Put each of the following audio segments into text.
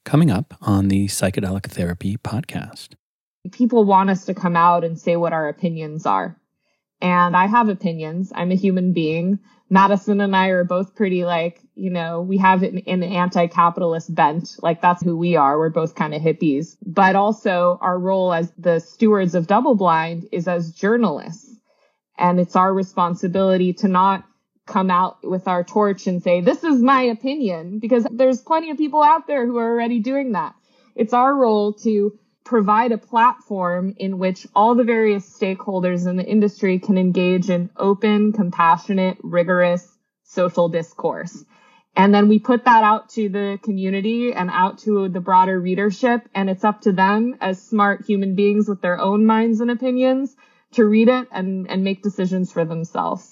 Coming up on the Psychedelic Therapy podcast. People want us to come out and say what our opinions are. And I have opinions. I'm a human being. Madison and I are both pretty we have an anti-capitalist bent. That's who we are. We're both kind of hippies. But also our role as the stewards of Double Blind is as journalists. And it's our responsibility to not come out with our torch and say, this is my opinion, because there's plenty of people out there who are already doing that. It's our role to provide a platform in which all the various stakeholders in the industry can engage in open, compassionate, rigorous social discourse. And then we put that out to the community and out to the broader readership. And it's up to them as smart human beings with their own minds and opinions to read it and make decisions for themselves.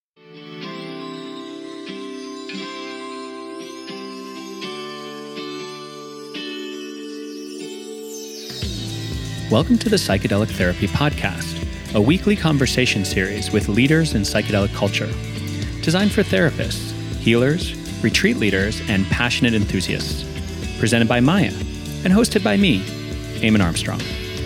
Welcome to the Psychedelic Therapy podcast, a weekly conversation series with leaders in psychedelic culture, designed for therapists, healers, retreat leaders, and passionate enthusiasts. Presented by Maya and hosted by me, Eamon Armstrong.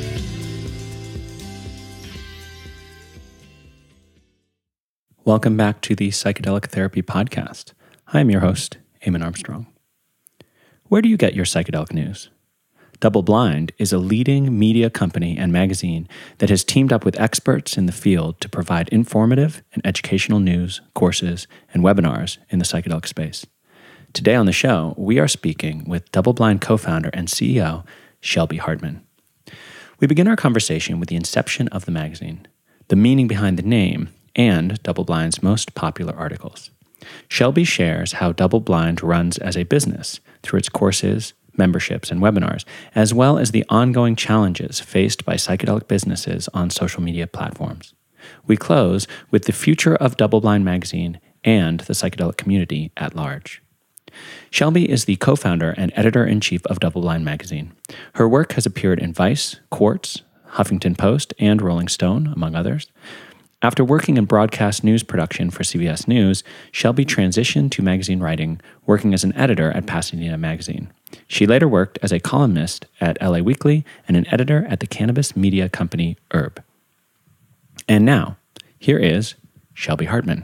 Welcome back to the Psychedelic Therapy podcast. I'm your host, Eamon Armstrong. Where do you get your psychedelic news? Double Blind is a leading media company and magazine that has teamed up with experts in the field to provide informative and educational news, courses, and webinars in the psychedelic space. Today on the show, we are speaking with Double Blind co-founder and CEO, Shelby Hartman. We begin our conversation with the inception of the magazine, the meaning behind the name, and Double Blind's most popular articles. Shelby shares how Double Blind runs as a business through its courses, memberships, and webinars, as well as the ongoing challenges faced by psychedelic businesses on social media platforms. We close with the future of Double Blind magazine and the psychedelic community at large. Shelby is the co-founder and editor-in-chief of Double Blind magazine. Her work has appeared in Vice, Quartz, Huffington Post, and Rolling Stone, among others. After working in broadcast news production for CBS News, Shelby transitioned to magazine writing, working as an editor at Pasadena Magazine. She later worked as a columnist at LA Weekly and an editor at the cannabis media company Herb. And now, here is Shelby Hartman.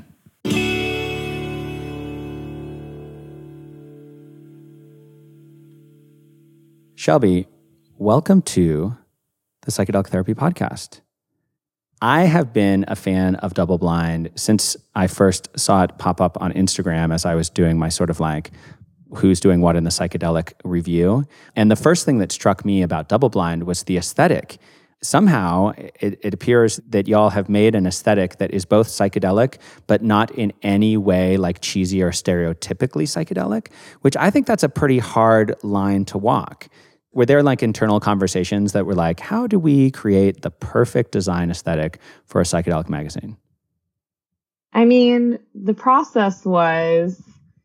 Shelby, welcome to the Psychedelic Therapy podcast. I have been a fan of Double Blind since I first saw it pop up on Instagram as I was doing my sort of who's doing what in the psychedelic review. And the first thing that struck me about Double Blind was the aesthetic. Somehow, it appears that y'all have made an aesthetic that is both psychedelic, but not in any way cheesy or stereotypically psychedelic, which I think that's a pretty hard line to walk. Were there internal conversations that were how do we create the perfect design aesthetic for a psychedelic magazine? I mean, the process was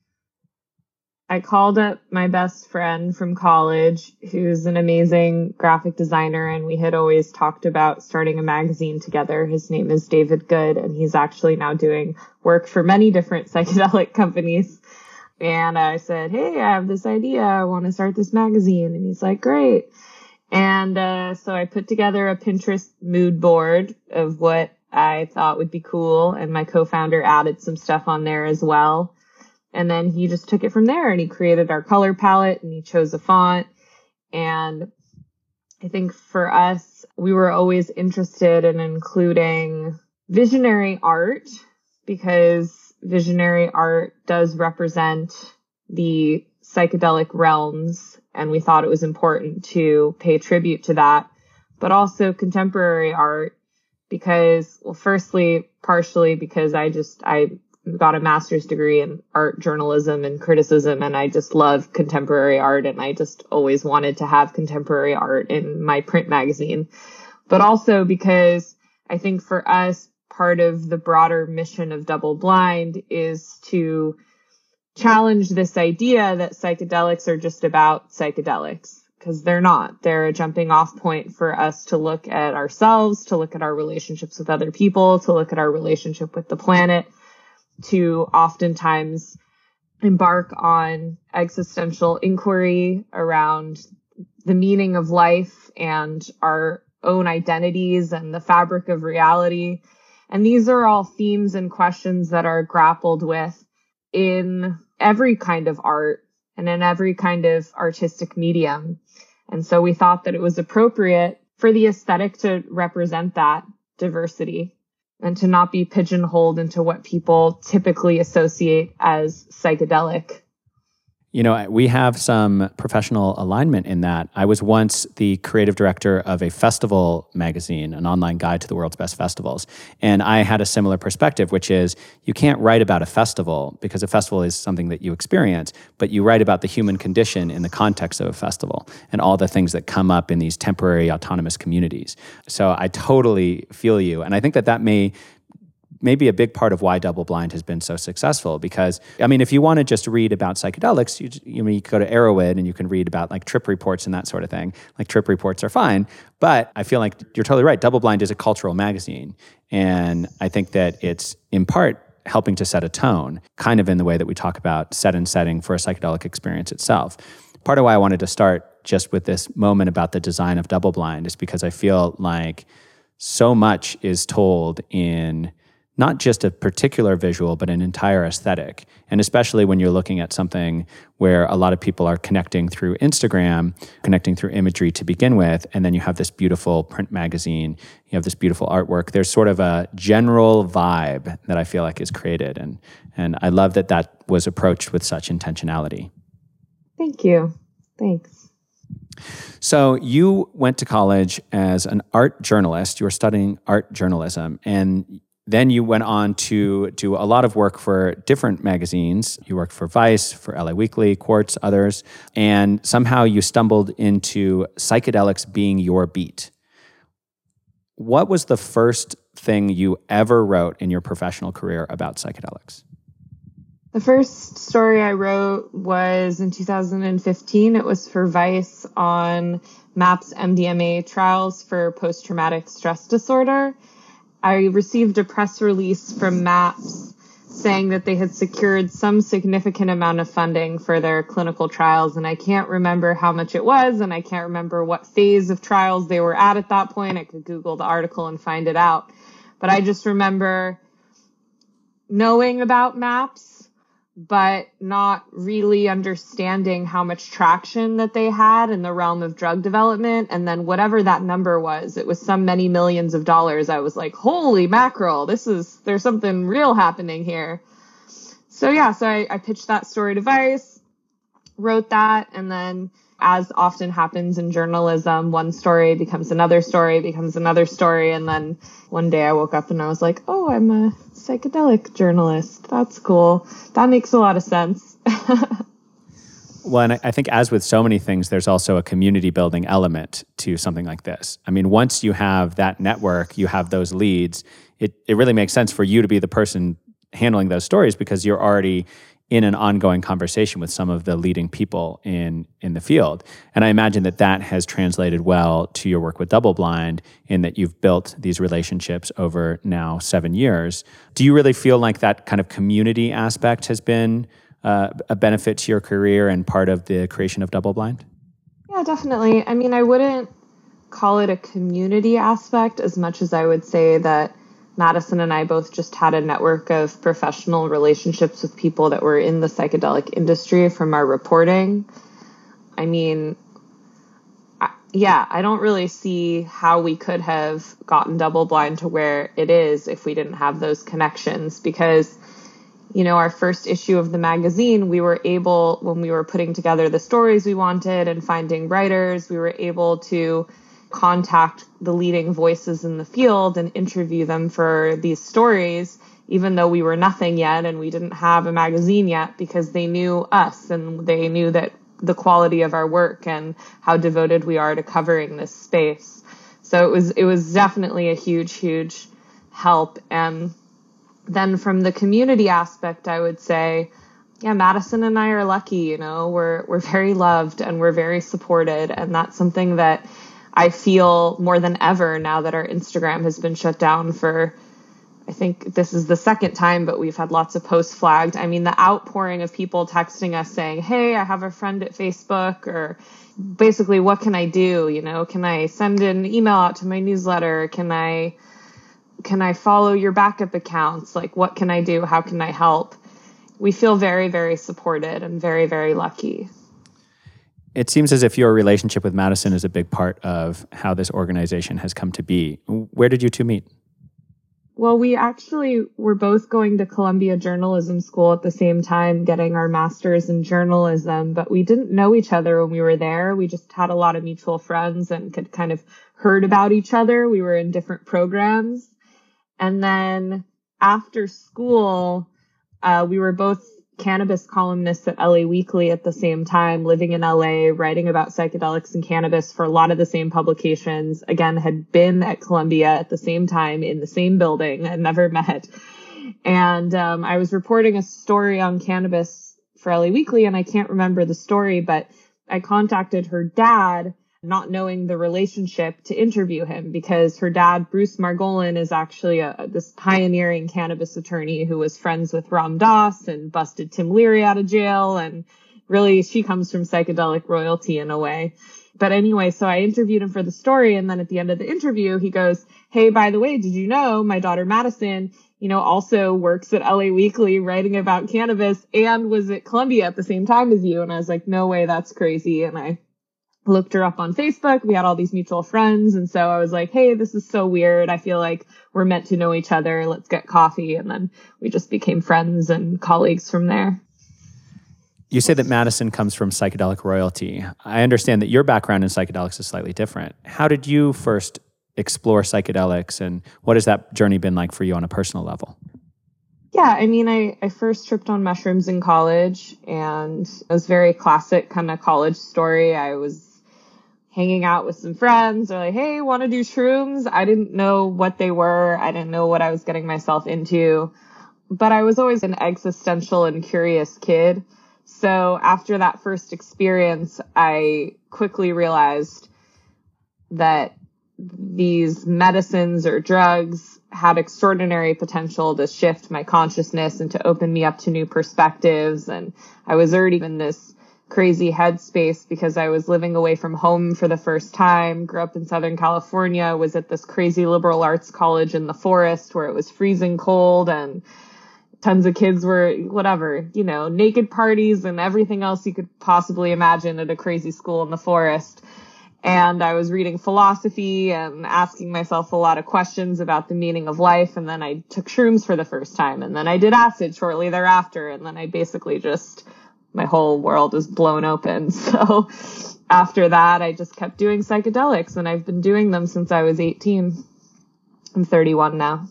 I called up my best friend from college, who's an amazing graphic designer, and we had always talked about starting a magazine together. His name is David Good, and he's actually now doing work for many different psychedelic companies. And I said, hey, I have this idea. I want to start this magazine. And he's like, great. And so I put together a Pinterest mood board of what I thought would be cool. And my co-founder added some stuff on there as well. And then he just took it from there and he created our color palette and he chose a font. And I think for us, we were always interested in including visionary art because visionary art does represent the psychedelic realms, and we thought it was important to pay tribute to that, but also contemporary art because, well, firstly, partially because I got a master's degree in art journalism and criticism, and I just love contemporary art, and I just always wanted to have contemporary art in my print magazine, but also because I think for us, part of the broader mission of Double Blind is to challenge this idea that psychedelics are just about psychedelics, because they're not. They're a jumping off point for us to look at ourselves, to look at our relationships with other people, to look at our relationship with the planet, to oftentimes embark on existential inquiry around the meaning of life and our own identities and the fabric of reality. And these are all themes and questions that are grappled with in every kind of art and in every kind of artistic medium. And so we thought that it was appropriate for the aesthetic to represent that diversity and to not be pigeonholed into what people typically associate as psychedelic. You know, we have some professional alignment in that. I was once the creative director of a festival magazine, an online guide to the world's best festivals. And I had a similar perspective, which is you can't write about a festival because a festival is something that you experience, but you write about the human condition in the context of a festival and all the things that come up in these temporary autonomous communities. So I totally feel you. And I think that may be a big part of why Double Blind has been so successful. Because, I mean, if you want to just read about psychedelics, you can go to Arrowhead and you can read about like trip reports and that sort of thing. Like trip reports are fine, but I feel like you're totally right. Double Blind is a cultural magazine. And I think that it's in part helping to set a tone, kind of in the way that we talk about set and setting for a psychedelic experience itself. Part of why I wanted to start just with this moment about the design of Double Blind is because I feel like so much is told in not just a particular visual, but an entire aesthetic. And especially when you're looking at something where a lot of people are connecting through Instagram, connecting through imagery to begin with, and then you have this beautiful print magazine, you have this beautiful artwork. There's sort of a general vibe that I feel like is created. And I love that that was approached with such intentionality. Thank you. Thanks. So you went to college as an art journalist. You were studying art journalism, and then you went on to do a lot of work for different magazines. You worked for Vice, for LA Weekly, Quartz, others, and somehow you stumbled into psychedelics being your beat. What was the first thing you ever wrote in your professional career about psychedelics? The first story I wrote was in 2015. It was for Vice on MAPS MDMA trials for post-traumatic stress disorder. I received a press release from MAPS saying that they had secured some significant amount of funding for their clinical trials, and I can't remember how much it was, and I can't remember what phase of trials they were at that point. I could Google the article and find it out. But I just remember knowing about MAPS, but not really understanding how much traction that they had in the realm of drug development. And then whatever that number was, it was some many millions of dollars. I was like, holy mackerel, there's something real happening here. So I pitched that story to Vice, wrote that, and then as often happens in journalism, one story becomes another story, and then one day I woke up and I was like, oh, I'm a psychedelic journalist. That's cool. That makes a lot of sense. Well, and I think as with so many things, there's also a community building element to something like this. I mean, once you have that network, you have those leads, it really makes sense for you to be the person handling those stories because you're already in an ongoing conversation with some of the leading people in the field. And I imagine that has translated well to your work with Double Blind in that you've built these relationships over now 7 years. Do you really feel like that kind of community aspect has been a benefit to your career and part of the creation of Double Blind? Yeah, definitely. I mean, I wouldn't call it a community aspect as much as I would say that Madison and I both just had a network of professional relationships with people that were in the psychedelic industry from our reporting. I mean, I don't really see how we could have gotten Double Blind to where it is if we didn't have those connections because, you know, our first issue of the magazine, we were able, when we were putting together the stories we wanted and finding writers, we were able to contact the leading voices in the field and interview them for these stories, even though we were nothing yet and we didn't have a magazine yet, because they knew us and they knew that the quality of our work and how devoted we are to covering this space. So it was definitely a huge, huge help. And then from the community aspect, I would say, yeah, Madison and I are lucky, you know, we're very loved and we're very supported. And that's something that I feel more than ever now that our Instagram has been shut down for I think this is the second time, but we've had lots of posts flagged. I mean, the outpouring of people texting us saying, hey, I have a friend at Facebook, or basically, what can I do? You know, can I send an email out to my newsletter? Can I follow your backup accounts? Like, what can I do? How can I help? We feel very, very supported and very, very lucky. It seems as if your relationship with Madison is a big part of how this organization has come to be. Where did you two meet? Well, we actually were both going to Columbia Journalism School at the same time, getting our master's in journalism, but we didn't know each other when we were there. We just had a lot of mutual friends and could kind of heard about each other. We were in different programs. And then after school, we were both cannabis columnists at LA Weekly at the same time, living in LA, writing about psychedelics and cannabis for a lot of the same publications. Again, had been at Columbia at the same time in the same building and never met. And I was reporting a story on cannabis for LA Weekly, and I can't remember the story, but I contacted her dad, not knowing the relationship, to interview him, because her dad, Bruce Margolin, is actually this pioneering cannabis attorney who was friends with Ram Dass and busted Tim Leary out of jail. And really, she comes from psychedelic royalty in a way. But anyway, so I interviewed him for the story. And then at the end of the interview, he goes, hey, by the way, did you know my daughter Madison, also works at LA Weekly writing about cannabis and was at Columbia at the same time as you? And I was like, no way, that's crazy. And I looked her up on Facebook. We had all these mutual friends. And so I was like, hey, this is so weird. I feel like we're meant to know each other. Let's get coffee. And then we just became friends and colleagues from there. You say that Madison comes from psychedelic royalty. I understand that your background in psychedelics is slightly different. How did you first explore psychedelics, and what has that journey been like for you on a personal level? Yeah, I mean, I first tripped on mushrooms in college, and it was very classic kind of college story. I was hanging out with some friends. They're like, hey, want to do shrooms? I didn't know what they were. I didn't know what I was getting myself into. But I was always an existential and curious kid. So after that first experience, I quickly realized that these medicines or drugs had extraordinary potential to shift my consciousness and to open me up to new perspectives. And I was already in this crazy headspace because I was living away from home for the first time, grew up in Southern California, was at this crazy liberal arts college in the forest where it was freezing cold and tons of kids were naked parties and everything else you could possibly imagine at a crazy school in the forest. And I was reading philosophy and asking myself a lot of questions about the meaning of life. And then I took shrooms for the first time. And then I did acid shortly thereafter. And then I basically my whole world was blown open. So after that, I just kept doing psychedelics. And I've been doing them since I was 18. I'm 31 now.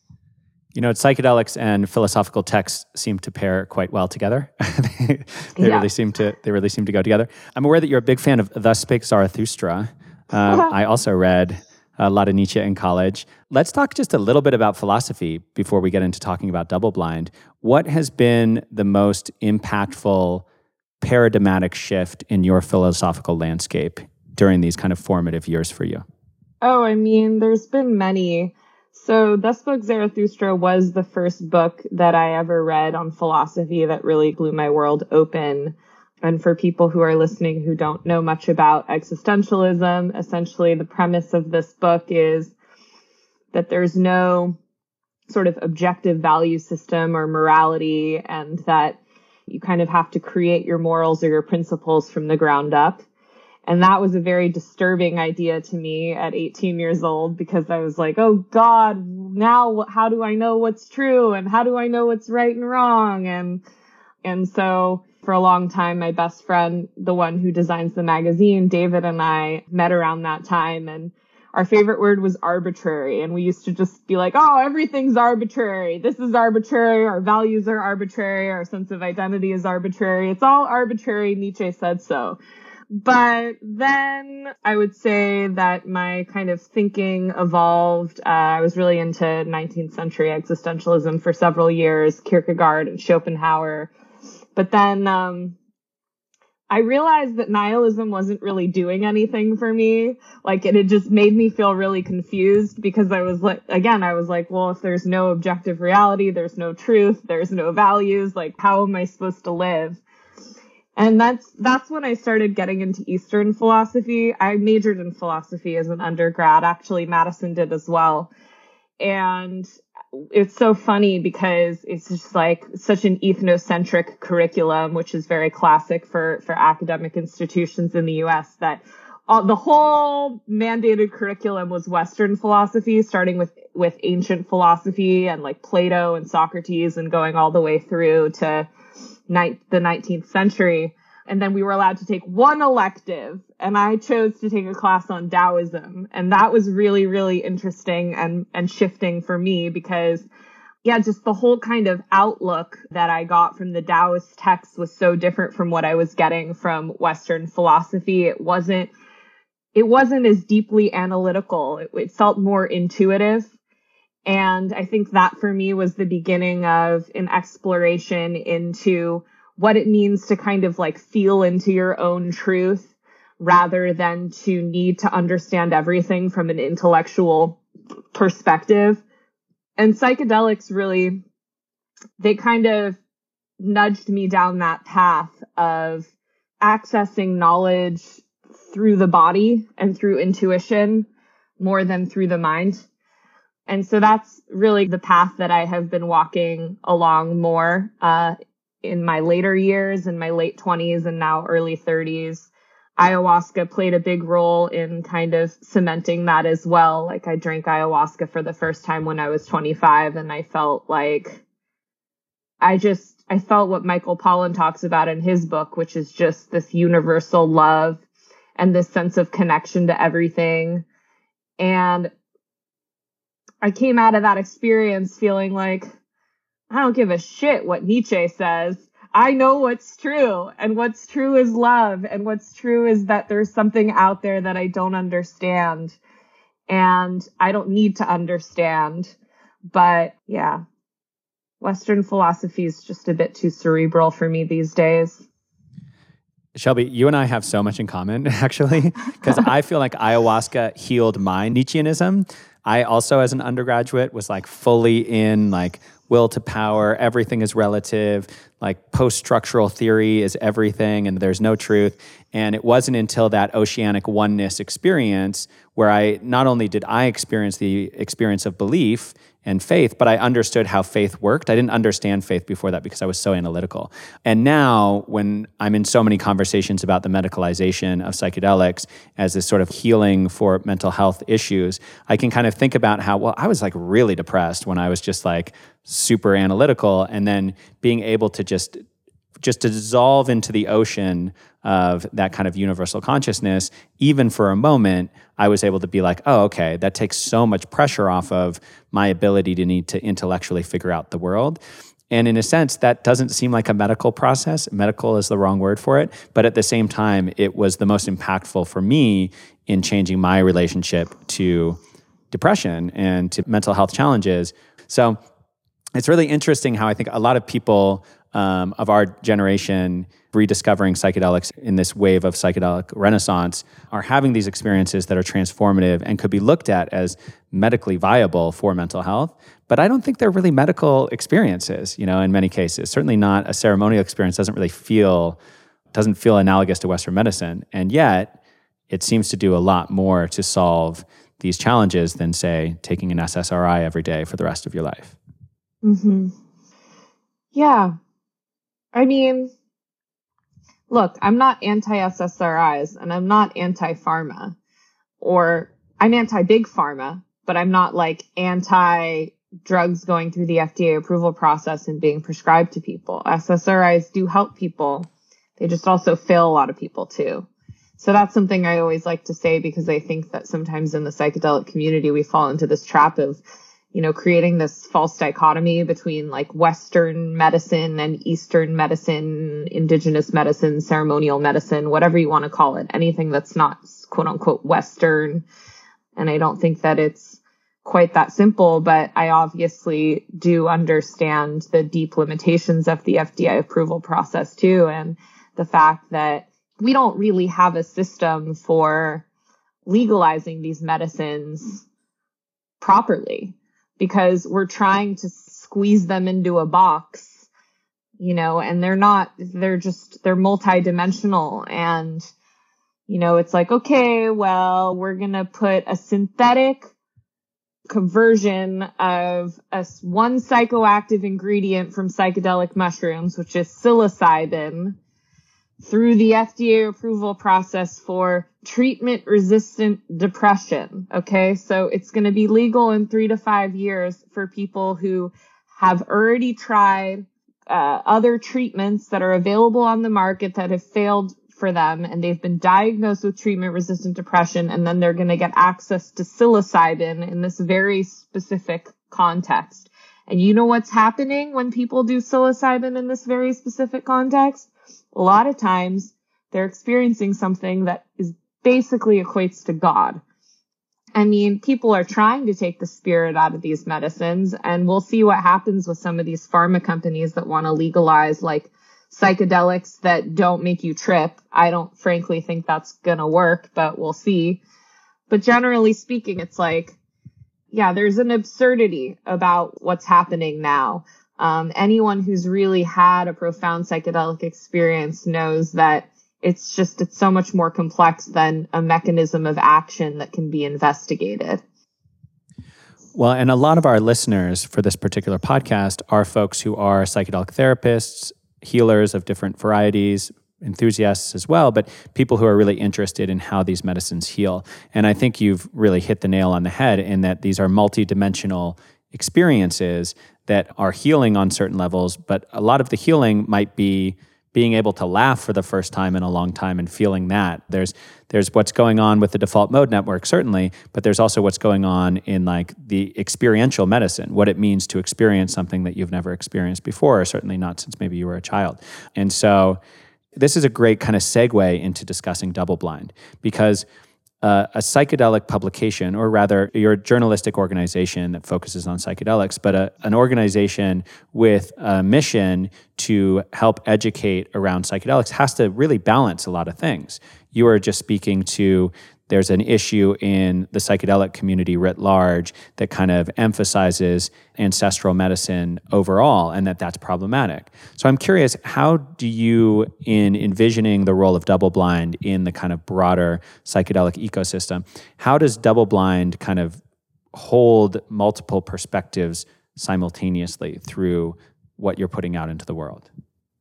Psychedelics and philosophical texts seem to pair quite well together. They really seem to go together. I'm aware that you're a big fan of Thus Spake Zarathustra. I also read a lot of Nietzsche in college. Let's talk just a little bit about philosophy before we get into talking about Double Blind. What has been the most impactful paradigmatic shift in your philosophical landscape during these kind of formative years for you? Oh, I mean, there's been many. So Thus Spoke Zarathustra was the first book that I ever read on philosophy that really blew my world open. And for people who are listening who don't know much about existentialism, essentially the premise of this book is that there's no sort of objective value system or morality, and that you kind of have to create your morals or your principles from the ground up. And that was a very disturbing idea to me at 18 years old, because I was like, oh God, now how do I know what's true? And how do I know what's right and wrong? And so for a long time, my best friend, the one who designs the magazine, David, and I met around that time. And our favorite word was arbitrary. And we used to just be like, oh, everything's arbitrary. This is arbitrary. Our values are arbitrary. Our sense of identity is arbitrary. It's all arbitrary. Nietzsche said so. But then I would say that my kind of thinking evolved. I was really into 19th century existentialism for several years, Kierkegaard and Schopenhauer. But then I realized that nihilism wasn't really doing anything for me. Like it had just made me feel really confused because I was like, well, if there's no objective reality, there's no truth, there's no values, like how am I supposed to live? And that's when I started getting into Eastern philosophy. I majored in philosophy as an undergrad. Actually, Madison did as well. And it's so funny because it's just like such an ethnocentric curriculum, which is very classic for academic institutions in the US, that the whole mandated curriculum was Western philosophy, starting with ancient philosophy and like Plato and Socrates and going all the way through to the 19th century. And then we were allowed to take one elective, and I chose to take a class on Taoism. And that was really, really interesting and shifting for me because, yeah, just the whole kind of outlook that I got from the Taoist texts was so different from what I was getting from Western philosophy. It wasn't as deeply analytical. It felt more intuitive. And I think that for me was the beginning of an exploration into what it means to kind of like feel into your own truth rather than to need to understand everything from an intellectual perspective. And psychedelics really, they kind of nudged me down that path of accessing knowledge through the body and through intuition more than through the mind. And so that's really the path that I have been walking along more in my later years, in my late 20s and now early 30s. Ayahuasca played a big role in kind of cementing that as well. Like I drank ayahuasca for the first time when I was 25, and I felt like I felt what Michael Pollan talks about in his book, which is just this universal love and this sense of connection to everything. And I came out of that experience feeling like, I don't give a shit what Nietzsche says. I know what's true, and what's true is love, and what's true is that there's something out there that I don't understand, and I don't need to understand. But yeah, Western philosophy is just a bit too cerebral for me these days. Shelby, you and I have so much in common, actually, because I feel like ayahuasca healed my Nietzscheanism. I also, as an undergraduate, was like fully in like will to power, everything is relative, like post-structural theory is everything and there's no truth. And it wasn't until that oceanic oneness experience where not only did I experience the experience of belief and faith, but I understood how faith worked. I didn't understand faith before that because I was so analytical. And now when I'm in so many conversations about the medicalization of psychedelics as this sort of healing for mental health issues, I can kind of think about how, well, I was like really depressed when I was just like super analytical, and then being able to just dissolve into the ocean of that kind of universal consciousness, even for a moment, I was able to be like, oh, okay, that takes so much pressure off of my ability to need to intellectually figure out the world. And in a sense, that doesn't seem like a medical process. Medical is the wrong word for it. But at the same time, it was the most impactful for me in changing my relationship to depression and to mental health challenges. So it's really interesting how I think a lot of people of our generation rediscovering psychedelics in this wave of psychedelic renaissance are having these experiences that are transformative and could be looked at as medically viable for mental health. But I don't think they're really medical experiences, in many cases. Certainly not a ceremonial experience doesn't feel analogous to Western medicine. And yet it seems to do a lot more to solve these challenges than, say, taking an SSRI every day for the rest of your life. Mm-hmm. Yeah. I mean, look, I'm not anti-SSRIs and I'm not anti-pharma, or I'm anti-big pharma, but I'm not like anti-drugs going through the FDA approval process and being prescribed to people. SSRIs do help people. They just also fail a lot of people too. So that's something I always like to say, because I think that sometimes in the psychedelic community, we fall into this trap of, creating this false dichotomy between like Western medicine and Eastern medicine, indigenous medicine, ceremonial medicine, whatever you want to call it, anything that's not quote unquote Western. And I don't think that it's quite that simple, but I obviously do understand the deep limitations of the FDA approval process too. And the fact that we don't really have a system for legalizing these medicines properly because we're trying to squeeze them into a box, and they're multidimensional. And, it's like, okay, well, we're going to put a synthetic conversion of one psychoactive ingredient from psychedelic mushrooms, which is psilocybin, through the FDA approval process for treatment-resistant depression. Okay, so it's going to be legal in 3 to 5 years for people who have already tried other treatments that are available on the market that have failed for them, and they've been diagnosed with treatment-resistant depression, and then they're going to get access to psilocybin in this very specific context. And you know what's happening when people do psilocybin in this very specific context? A lot of times they're experiencing something that is basically equates to God. I mean, people are trying to take the spirit out of these medicines, and we'll see what happens with some of these pharma companies that want to legalize like psychedelics that don't make you trip. I don't frankly think that's going to work, but we'll see. But generally speaking, it's like, yeah, there's an absurdity about what's happening now. Anyone who's really had a profound psychedelic experience knows that it's so much more complex than a mechanism of action that can be investigated. Well, and a lot of our listeners for this particular podcast are folks who are psychedelic therapists, healers of different varieties, enthusiasts as well, but people who are really interested in how these medicines heal. And I think you've really hit the nail on the head in that these are multidimensional experiences that are healing on certain levels, but a lot of the healing might be being able to laugh for the first time in a long time and feeling that. There's what's going on with the default mode network, certainly, but there's also what's going on in like the experiential medicine, what it means to experience something that you've never experienced before, or certainly not since maybe you were a child. And so this is a great kind of segue into discussing double blind, because a psychedelic publication, or rather your journalistic organization that focuses on psychedelics, but an organization with a mission to help educate around psychedelics has to really balance a lot of things. You were just speaking to there's an issue in the psychedelic community writ large that kind of emphasizes ancestral medicine overall, and that's problematic. So I'm curious, how do you, in envisioning the role of double blind in the kind of broader psychedelic ecosystem, how does double blind kind of hold multiple perspectives simultaneously through what you're putting out into the world?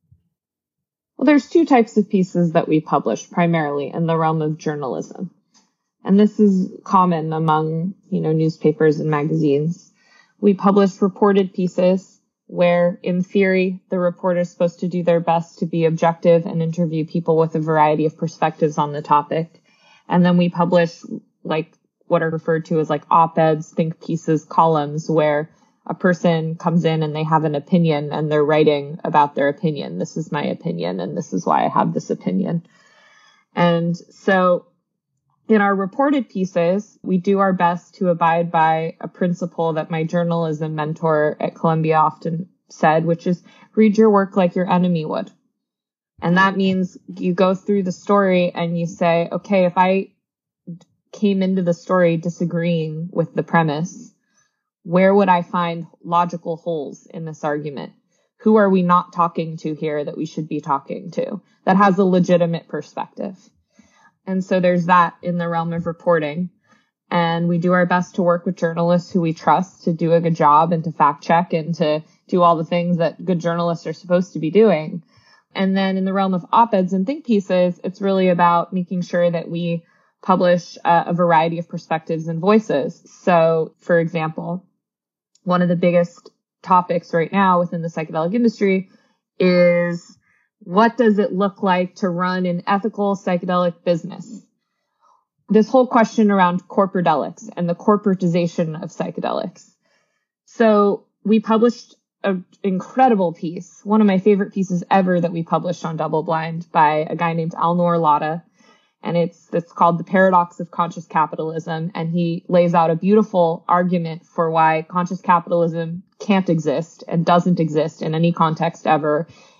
Well, there's 2 types of pieces that we publish primarily in the realm of journalism. And this is common among, newspapers and magazines. We publish reported pieces where, in theory, the reporter is supposed to do their best to be objective and interview people with a variety of perspectives on the topic. And then we publish like what are referred to as like op-eds, think pieces, columns, where a person comes in and they have an opinion and they're writing about their opinion. This is my opinion, and this is why I have this opinion. And so in our reported pieces, we do our best to abide by a principle that my journalism mentor at Columbia often said, which is read your work like your enemy would. And that means you go through the story and you say, okay, if I came into the story disagreeing with the premise, where would I find logical holes in this argument? Who are we not talking to here that we should be talking to that has a legitimate perspective? And so there's that in the realm of reporting. And we do our best to work with journalists who we trust to do a good job and to fact check and to do all the things that good journalists are supposed to be doing. And then in the realm of op-eds and think pieces, it's really about making sure that we publish a variety of perspectives and voices. So, for example, one of the biggest topics right now within the psychedelic industry is, what does it look like to run an ethical psychedelic business? This whole question around corporadelics and the corporatization of psychedelics. So we published an incredible piece, one of my favorite pieces ever that we published on Double Blind by a guy named Alnor Lada. And it's called The Paradox of Conscious Capitalism. And he lays out a beautiful argument for why conscious capitalism can't exist and doesn't exist in any context ever.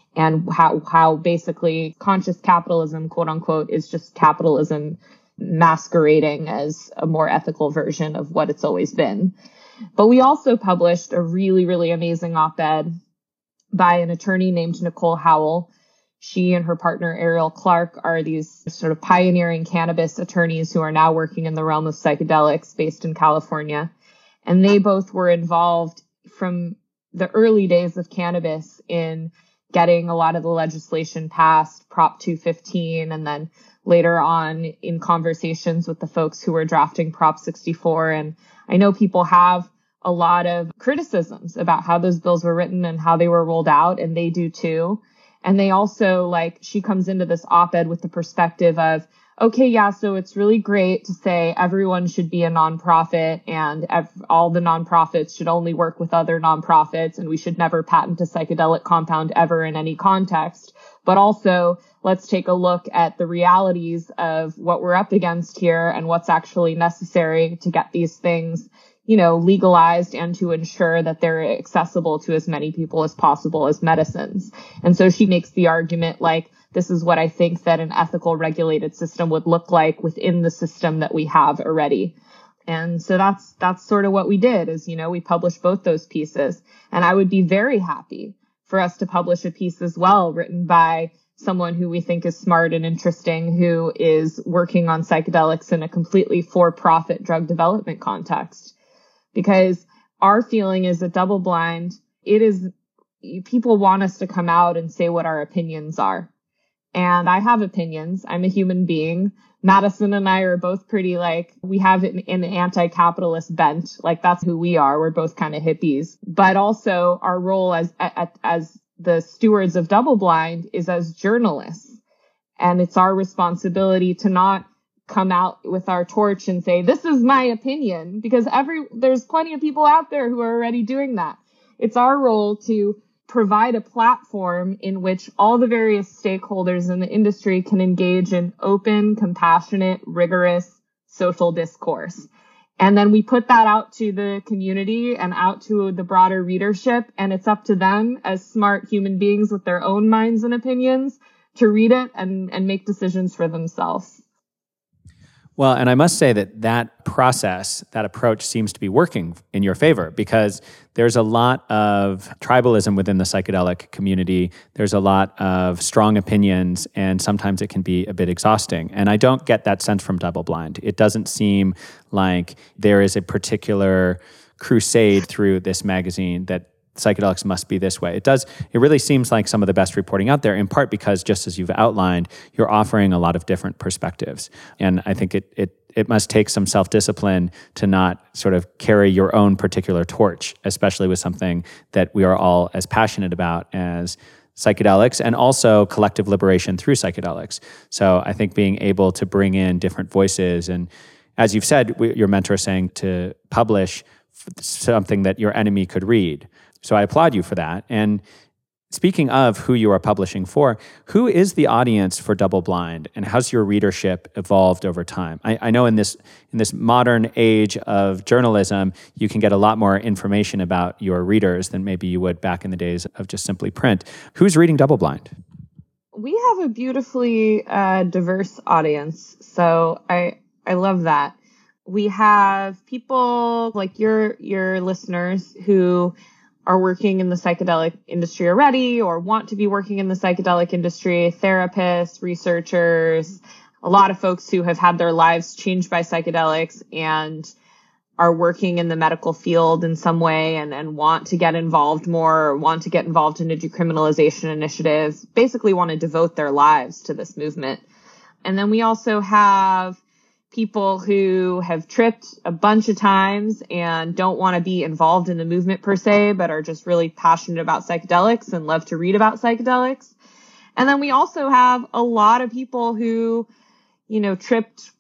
and how basically conscious capitalism, quote unquote, is just capitalism masquerading as a more ethical version of what it's always been. But we also published a really, really amazing op-ed by an attorney named Nicole Howell. She and her partner, Ariel Clark, are these sort of pioneering cannabis attorneys who are now working in the realm of psychedelics based in California. And they both were involved from the early days of cannabis in getting a lot of the legislation passed, Prop 215, and then later on in conversations with the folks who were drafting Prop 64. And I know people have a lot of criticisms about how those bills were written and how they were rolled out, and they do too. And they also, she comes into this op-ed with the perspective of, okay, yeah, so it's really great to say everyone should be a nonprofit and all the nonprofits should only work with other nonprofits, and we should never patent a psychedelic compound ever in any context. But also, let's take a look at the realities of what we're up against here and what's actually necessary to get these things, legalized and to ensure that they're accessible to as many people as possible as medicines. And so she makes the argument this is what I think that an ethical regulated system would look like within the system that we have already. And so that's sort of what we did is, we published both those pieces. And I would be very happy for us to publish a piece as well written by someone who we think is smart and interesting, who is working on psychedelics in a completely for-profit drug development context. Because our feeling is that double blind, people want us to come out and say what our opinions are. And I have opinions. I'm a human being. Madison and I are both pretty we have an anti-capitalist bent. That's who we are. We're both kind of hippies. But also our role as the stewards of double blind is as journalists. And it's our responsibility to not come out with our torch and say, this is my opinion, because there's plenty of people out there who are already doing that. It's our role to provide a platform in which all the various stakeholders in the industry can engage in open, compassionate, rigorous social discourse. And then we put that out to the community and out to the broader readership. And it's up to them as smart human beings with their own minds and opinions to read it and make decisions for themselves. Well, and I must say that process, that approach seems to be working in your favor because there's a lot of tribalism within the psychedelic community. There's a lot of strong opinions, and sometimes it can be a bit exhausting. And I don't get that sense from Double Blind. It doesn't seem like there is a particular crusade through this magazine that psychedelics must be this way. It really seems like some of the best reporting out there, in part because, just as you've outlined, you're offering a lot of different perspectives. And I think it must take some self-discipline to not sort of carry your own particular torch, especially with something that we are all as passionate about as psychedelics and also collective liberation through psychedelics. So I think being able to bring in different voices, and as you've said, your mentor is saying to publish something that your enemy could read. So I applaud you for that. And speaking of who you are publishing for, who is the audience for Double Blind, and how's your readership evolved over time? I know in this modern age of journalism, you can get a lot more information about your readers than maybe you would back in the days of just simply print. Who's reading Double Blind? We have a beautifully diverse audience, so I love that. We have people like your listeners who are working in the psychedelic industry already or want to be working in the psychedelic industry, therapists, researchers, a lot of folks who have had their lives changed by psychedelics and are working in the medical field in some way and want to get involved more, or want to get involved in a decriminalization initiative, basically want to devote their lives to this movement. And then we also have people who have tripped a bunch of times and don't want to be involved in the movement per se, but are just really passionate about psychedelics and love to read about psychedelics. And then we also have a lot of people who, tripped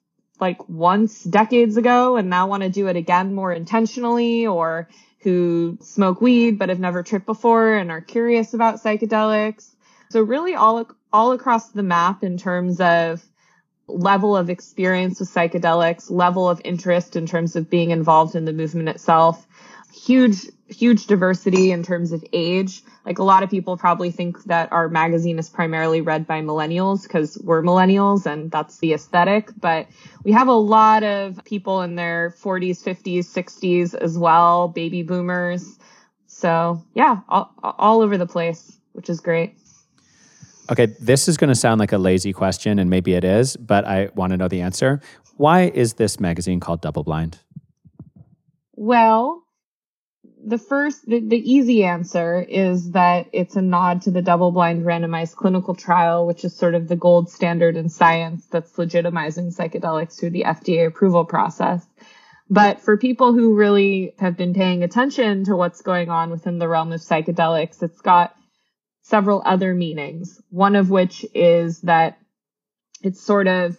once decades ago and now want to do it again more intentionally, or who smoke weed but have never tripped before and are curious about psychedelics. So really all across the map in terms of level of experience with psychedelics, level of interest in terms of being involved in the movement itself. huge diversity in terms of age. Like a lot of people probably think that our magazine is primarily read by millennials because we're millennials and that's the aesthetic. But we have a lot of people in their 40s, 50s, 60s as well, baby boomers. So yeah, all over the place, which is great. Okay, this is going to sound like a lazy question, and maybe it is, but I want to know the answer. Why is this magazine called Double Blind? Well, the easy answer is that it's a nod to the double-blind randomized clinical trial, which is sort of the gold standard in science that's legitimizing psychedelics through the FDA approval process. But for people who really have been paying attention to what's going on within the realm of psychedelics, it's got several other meanings. One of which is that it's sort of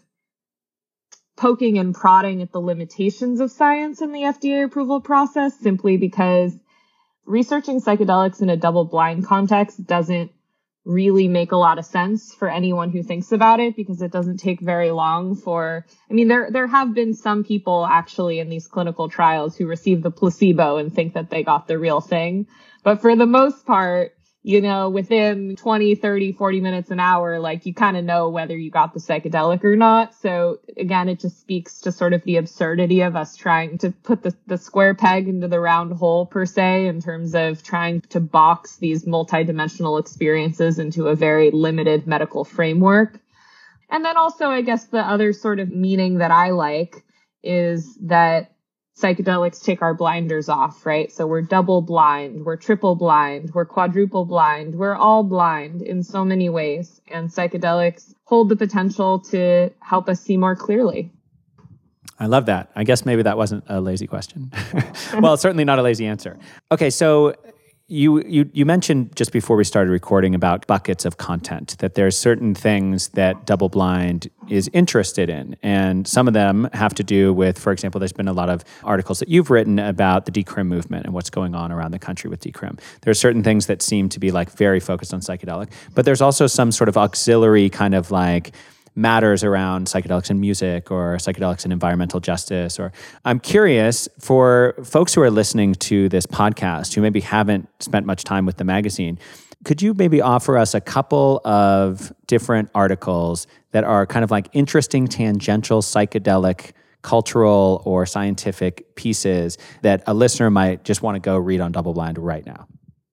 poking and prodding at the limitations of science in the FDA approval process, simply because researching psychedelics in a double-blind context doesn't really make a lot of sense for anyone who thinks about it, because it doesn't take very long there have been some people actually in these clinical trials who receive the placebo and think that they got the real thing. But for the most part, within 20, 30, 40 minutes, an hour, like you kind of know whether you got the psychedelic or not. So again, it just speaks to sort of the absurdity of us trying to put the square peg into the round hole per se, in terms of trying to box these multidimensional experiences into a very limited medical framework. And then also, I guess the other sort of meaning that I like is that psychedelics take our blinders off, right? So we're double blind, we're triple blind, we're quadruple blind, we're all blind in so many ways. And psychedelics hold the potential to help us see more clearly. I love that. I guess maybe that wasn't a lazy question. Well, certainly not a lazy answer. Okay, so you mentioned just before we started recording about buckets of content, that there's certain things that Double Blind is interested in. And some of them have to do with, for example, there's been a lot of articles that you've written about the decrim movement and what's going on around the country with decrim. There are certain things that seem to be like very focused on psychedelic, but there's also some sort of auxiliary kind of like matters around psychedelics and music, or psychedelics and environmental justice. Or I'm curious, for folks who are listening to this podcast who maybe haven't spent much time with the magazine, could you maybe offer us a couple of different articles that are kind of like interesting tangential psychedelic cultural or scientific pieces that a listener might just want to go read on Double Blind right now?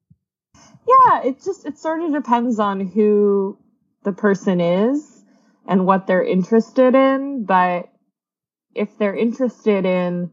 Yeah, it sort of depends on who the person is and what they're interested in. But if they're interested in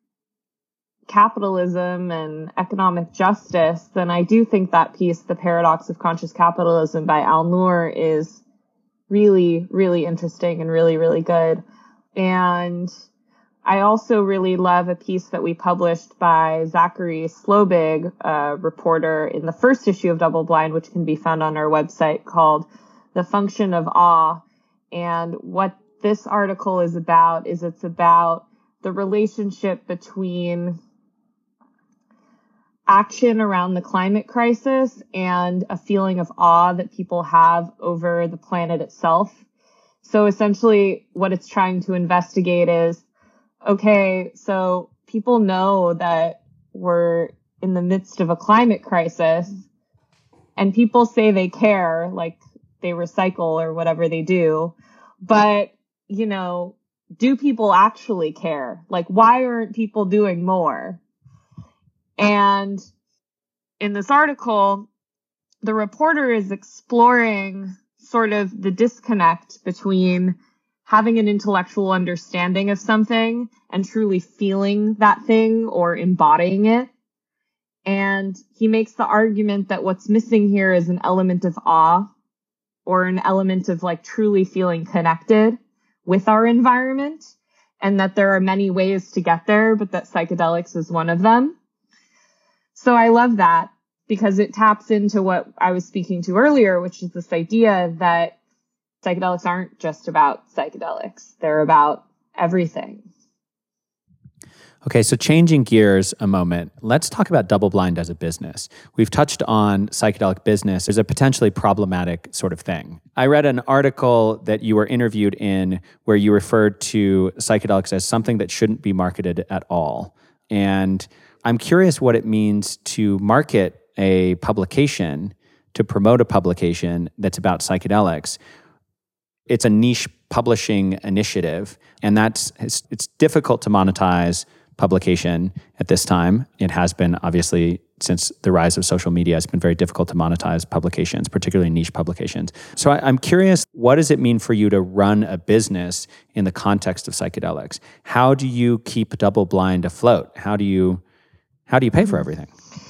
capitalism and economic justice, then I do think that piece, The Paradox of Conscious Capitalism by Al Noor, is really, really interesting and really, really good. And I also really love a piece that we published by Zachary Slobig, a reporter, in the first issue of Double Blind, which can be found on our website, called The Function of Awe. And what this article is about is it's about the relationship between action around the climate crisis and a feeling of awe that people have over the planet itself. So essentially what it's trying to investigate is, okay, so people know that we're in the midst of a climate crisis, and people say they care, like they recycle or whatever they do. But, do people actually care? Like, why aren't people doing more? And in this article, the reporter is exploring sort of the disconnect between having an intellectual understanding of something and truly feeling that thing or embodying it. And he makes the argument that what's missing here is an element of awe, or an element of like truly feeling connected with our environment, and that there are many ways to get there, but that psychedelics is one of them. So I love that, because it taps into what I was speaking to earlier, which is this idea that psychedelics aren't just about psychedelics. They're about everything. Okay, so changing gears a moment, let's talk about Double Blind as a business. We've touched on psychedelic business as a potentially problematic sort of thing. I read an article that you were interviewed in where you referred to psychedelics as something that shouldn't be marketed at all. And I'm curious what it means to market a publication, to promote a publication that's about psychedelics. It's a niche publishing initiative, and it's difficult to monetize publication at this time. It has been, obviously, since the rise of social media. It's been very difficult to monetize publications, particularly niche publications. So I'm curious, what does it mean for you to run a business in the context of psychedelics? How do you keep Double Blind afloat? How do you pay for everything?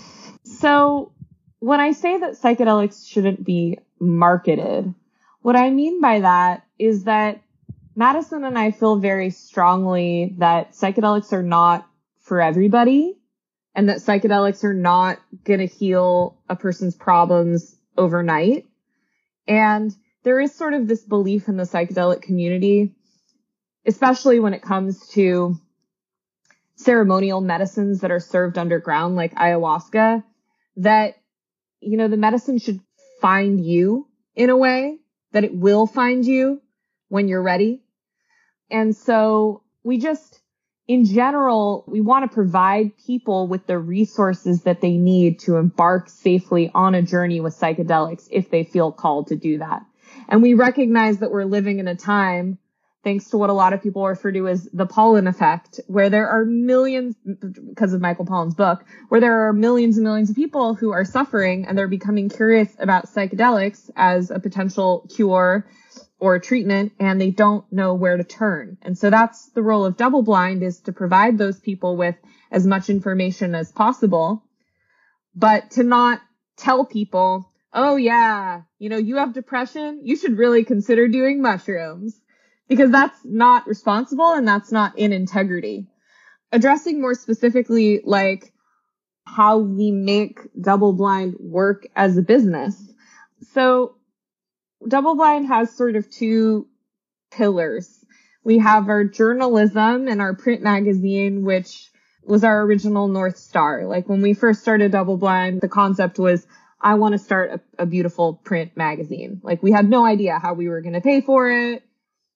So when I say that psychedelics shouldn't be marketed, what I mean by that is that Madison and I feel very strongly that psychedelics are not for everybody, and that psychedelics are not going to heal a person's problems overnight. And there is sort of this belief in the psychedelic community, especially when it comes to ceremonial medicines that are served underground, like ayahuasca, that, you know, the medicine should find you in a way, that it will find you when you're ready. And so in general, we want to provide people with the resources that they need to embark safely on a journey with psychedelics if they feel called to do that. And we recognize that we're living in a time, thanks to what a lot of people refer to as the pollen effect, where there are millions, because of Michael Pollan's book, where there are millions and millions of people who are suffering and they're becoming curious about psychedelics as a potential cure or treatment, and they don't know where to turn. And so that's the role of Double Blind, is to provide those people with as much information as possible, but to not tell people, oh yeah, you know, you have depression, you should really consider doing mushrooms, because that's not responsible and that's not in integrity. Addressing more specifically, like, how we make Double Blind work as a business. So Double Blind has sort of two pillars. We have our journalism and our print magazine, which was our original North Star. Like, when we first started Double Blind, the concept was, I want to start a beautiful print magazine. Like, we had no idea how we were going to pay for it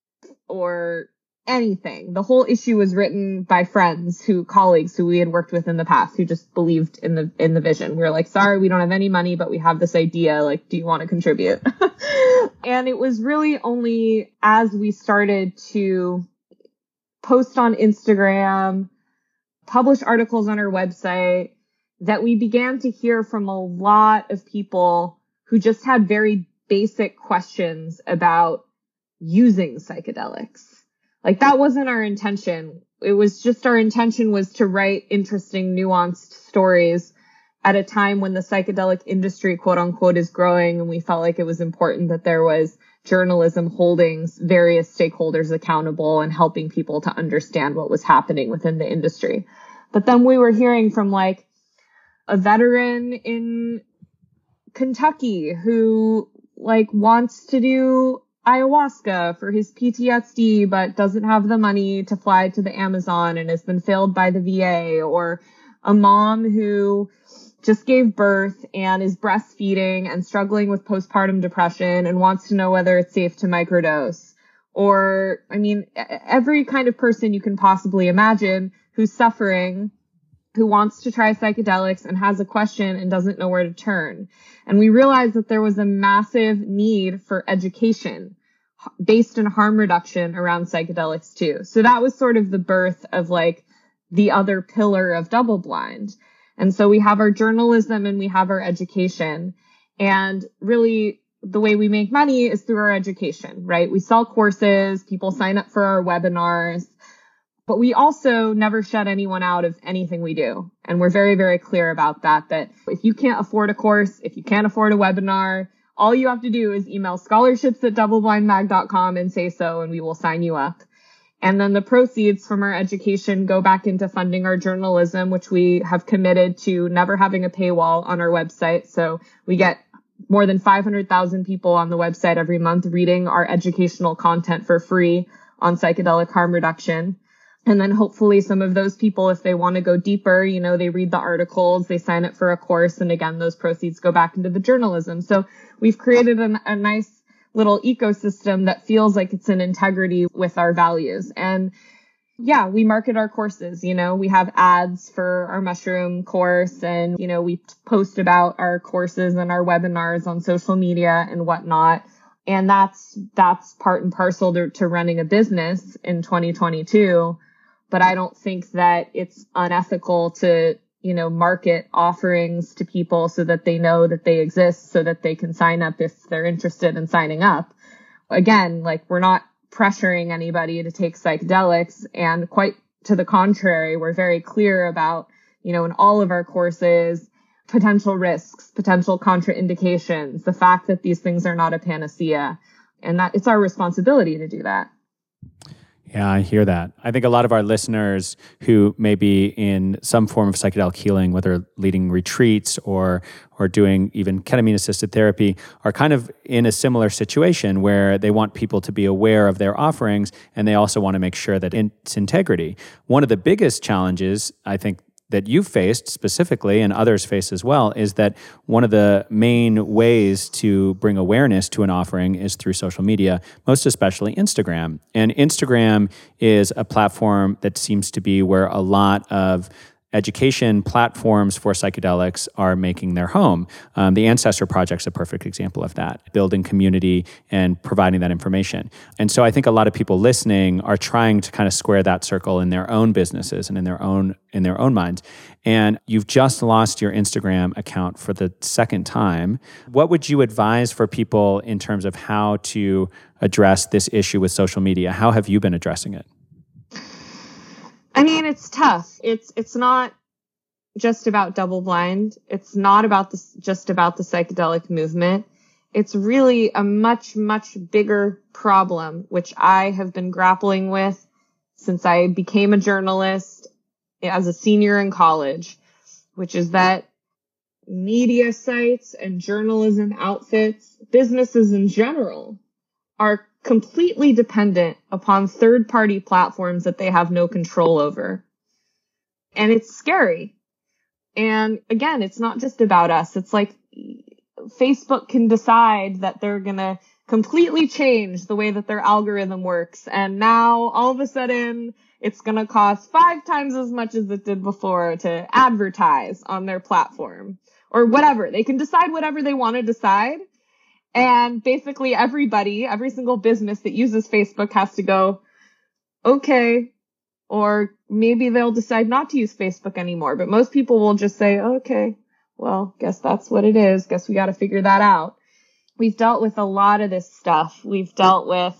or anything. The whole issue was written by colleagues who we had worked with in the past, who just believed in the vision. We were like, sorry, we don't have any money, but we have this idea. Like, do you want to contribute? And it was really only as we started to post on Instagram, publish articles on our website, that we began to hear from a lot of people who just had very basic questions about using psychedelics. Like, that wasn't our intention. It was just, our intention was to write interesting, nuanced stories at a time when the psychedelic industry, quote unquote, is growing. And we felt like it was important that there was journalism holding various stakeholders accountable and helping people to understand what was happening within the industry. But then we were hearing from, like, a veteran in Kentucky who, like, wants to do ayahuasca for his PTSD, but doesn't have the money to fly to the Amazon and has been failed by the VA, or a mom who just gave birth and is breastfeeding and struggling with postpartum depression and wants to know whether it's safe to microdose. Or, I mean, every kind of person you can possibly imagine who's suffering, who wants to try psychedelics and has a question and doesn't know where to turn. And we realized that there was a massive need for education based in harm reduction around psychedelics too. So that was sort of the birth of, like, the other pillar of Double Blind. And so we have our journalism and we have our education. And really, the way we make money is through our education, right? We sell courses, people sign up for our webinars, but we also never shut anyone out of anything we do. And we're very, very clear about that if you can't afford a course, if you can't afford a webinar, all you have to do is email scholarships@doubleblindmag.com and say so, and we will sign you up. And then the proceeds from our education go back into funding our journalism, which we have committed to never having a paywall on our website. So we get more than 500,000 people on the website every month reading our educational content for free on psychedelic harm reduction. And then hopefully some of those people, if they want to go deeper, you know, they read the articles, they sign up for a course, and again, those proceeds go back into the journalism. So we've created a nice little ecosystem that feels like it's in integrity with our values. And Yeah, we market our courses. We have ads for our mushroom course, and, we post about our courses and our webinars on social media and whatnot. And that's part and parcel to running a business in 2022. But I don't think that it's unethical to, market offerings to people so that they know that they exist, so that they can sign up if they're interested in signing up. Again, we're not pressuring anybody to take psychedelics, and quite to the contrary, we're very clear about, in all of our courses, potential risks, potential contraindications, the fact that these things are not a panacea, and that it's our responsibility to do that. Yeah, I hear that. I think a lot of our listeners who may be in some form of psychedelic healing, whether leading retreats or doing even ketamine-assisted therapy, are kind of in a similar situation where they want people to be aware of their offerings, and they also want to make sure that it's integrity. One of the biggest challenges, I think, that you've faced specifically and others face as well is that one of the main ways to bring awareness to an offering is through social media, most especially Instagram. And Instagram is a platform that seems to be where a lot of education platforms for psychedelics are making their home. The Ancestor Project's a perfect example of that, building community and providing that information. And so I think a lot of people listening are trying to kind of square that circle in their own businesses and in their own minds. And you've just lost your Instagram account for the second time. What would you advise for people in terms of how to address this issue with social media? How have you been addressing it? I mean, it's tough. It's not just about double blind. It's not about just about the psychedelic movement. It's really a much, much bigger problem, which I have been grappling with since I became a journalist as a senior in college, which is that media sites and journalism outfits, businesses in general, are completely dependent upon third-party platforms that they have no control over. And it's scary. And again, it's not just about us. It's like Facebook can decide that they're going to completely change the way that their algorithm works. And now all of a sudden it's going to cost 5 times as much as it did before to advertise on their platform or whatever. They can decide whatever they want to decide. And basically every single business that uses Facebook has to go, okay, or maybe they'll decide not to use Facebook anymore. But most people will just say, okay, well, guess that's what it is. Guess we got to figure that out. We've dealt with a lot of this stuff. We've dealt with,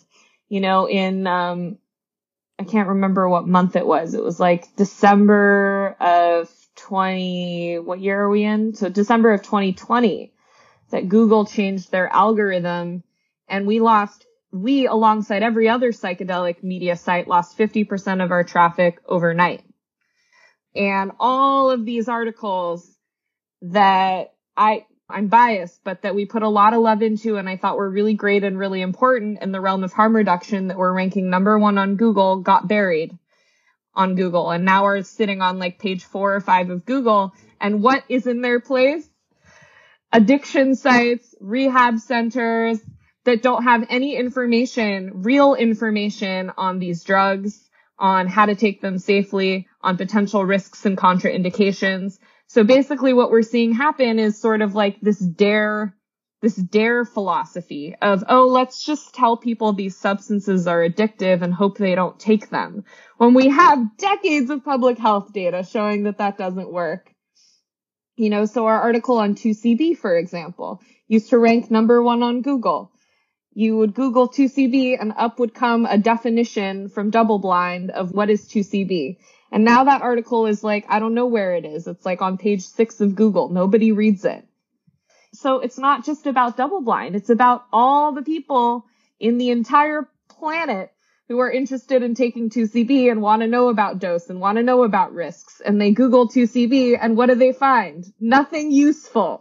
I can't remember what month it was. It was like December of what year are we in? So December of 2020. That Google changed their algorithm, and we, alongside every other psychedelic media site, lost 50% of our traffic overnight. And all of these articles that I'm biased, but that we put a lot of love into and I thought were really great and really important in the realm of harm reduction that were ranking number 1 on Google got buried on Google. And now we're sitting on page 4 or 5 of Google. And what is in their place? Addiction sites, rehab centers that don't have any information, real information on these drugs, on how to take them safely, on potential risks and contraindications. So basically what we're seeing happen is sort of like this dare philosophy of, let's just tell people these substances are addictive and hope they don't take them, when we have decades of public health data showing that doesn't work. So our article on 2CB, for example, used to rank number 1 on Google. You would Google 2CB and up would come a definition from Double Blind of what is 2CB. And now that article is I don't know where it is. It's on page 6 of Google. Nobody reads it. So it's not just about Double Blind. It's about all the people in the entire planet who are interested in taking 2CB and want to know about dose and want to know about risks. And they Google 2CB and what do they find? Nothing useful.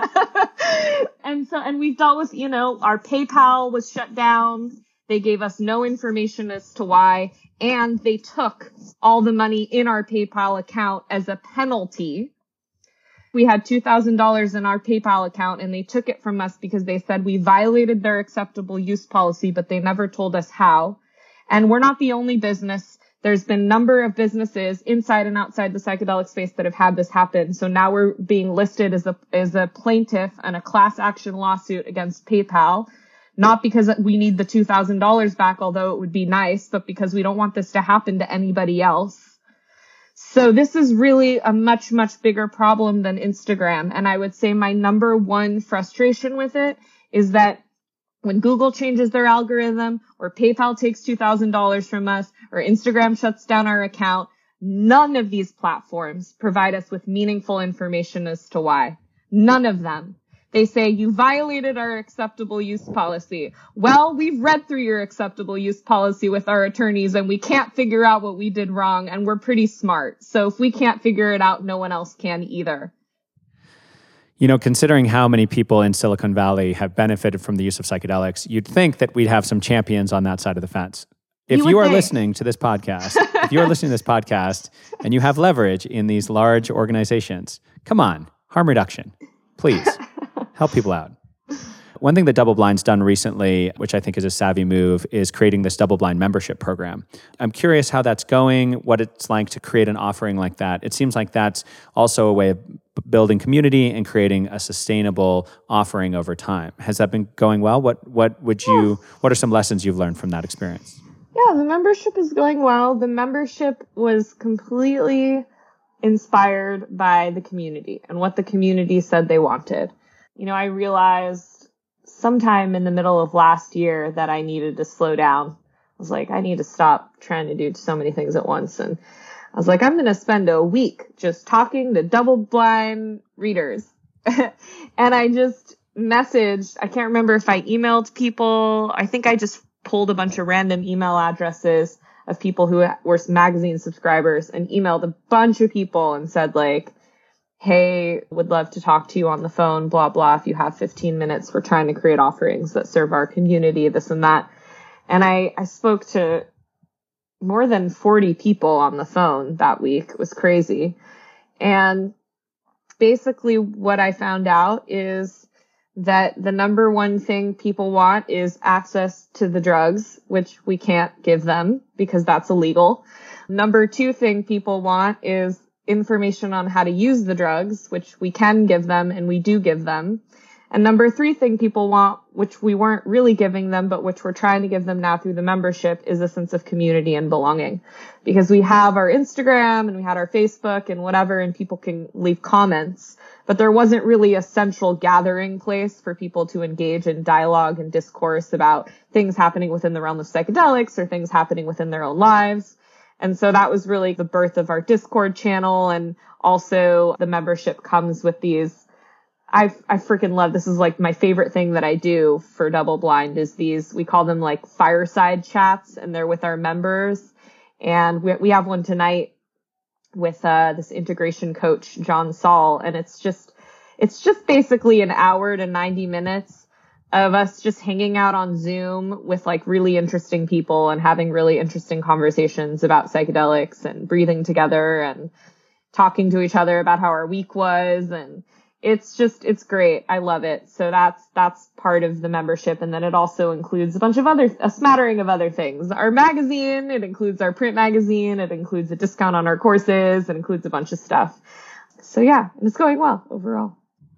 And we've dealt with, our PayPal was shut down. They gave us no information as to why. And they took all the money in our PayPal account as a penalty. We had $2,000 in our PayPal account and they took it from us because they said we violated their acceptable use policy, but they never told us how. And we're not the only business There's been a number of businesses inside and outside the psychedelic space that have had this happen. So now we're being listed as a plaintiff in a class action lawsuit against PayPal, not because we need the $2,000 back, although it would be nice, but because we don't want this to happen to anybody else. So this is really a much, much bigger problem than Instagram. And I would say my number one frustration with it is that when Google changes their algorithm, or PayPal takes $2,000 from us, or Instagram shuts down our account, none of these platforms provide us with meaningful information as to why. None of them. They say, you violated our acceptable use policy. Well, we've read through your acceptable use policy with our attorneys, and we can't figure out what we did wrong, and we're pretty smart. So if we can't figure it out, no one else can either. You know, considering how many people in Silicon Valley have benefited from the use of psychedelics, you'd think that we'd have some champions on that side of the fence. If you are listening to this podcast, and you have leverage in these large organizations, come on, harm reduction, please help people out. One thing that Double Blind's done recently, which I think is a savvy move, is creating this Double Blind membership program. I'm curious how that's going, what it's like to create an offering like that. It seems like that's also a way of building community and creating a sustainable offering over time. Has that been going well? What are some lessons you've learned from that experience? Yeah, the membership is going well. The membership was completely inspired by the community and what the community said they wanted. You know, I realized sometime in the middle of last year that I needed to slow down. I was like, I need to stop trying to do so many things at once. And I was like, I'm going to spend a week just talking to Double Blind readers. And I just messaged, I can't remember if I emailed people. I think I just pulled a bunch of random email addresses of people who were magazine subscribers and emailed a bunch of people and said like, hey, would love to talk to you on the phone, blah, blah. If you have 15 minutes, we're trying to create offerings that serve our community, this and that. And I spoke to more than 40 people on the phone that week. It was crazy. And basically what I found out is that the number one thing people want is access to the drugs, which we can't give them because that's illegal. Number two thing people want is information on how to use the drugs, which we can give them and we do give them. And number three thing people want, which we weren't really giving them, but which we're trying to give them now through the membership, is a sense of community and belonging. Because we have our Instagram and we had our Facebook and whatever, and people can leave comments, but there wasn't really a central gathering place for people to engage in dialogue and discourse about things happening within the realm of psychedelics or things happening within their own lives. And so that was really the birth of our Discord channel. And also the membership comes with these, I freaking love, this is like my favorite thing that I do for Double Blind is these, we call them like fireside chats, and they're with our members. And we have one tonight with this integration coach, John Saul. And it's just basically an hour to 90 minutes of us just hanging out on Zoom with like really interesting people and having really interesting conversations about psychedelics and breathing together and talking to each other about how our week was. And it's great. I love it. So that's part of the membership. And then it also includes a smattering of other things. Our magazine, it includes our print magazine. It includes a discount on our courses. It includes a bunch of stuff. So yeah, and it's going well overall.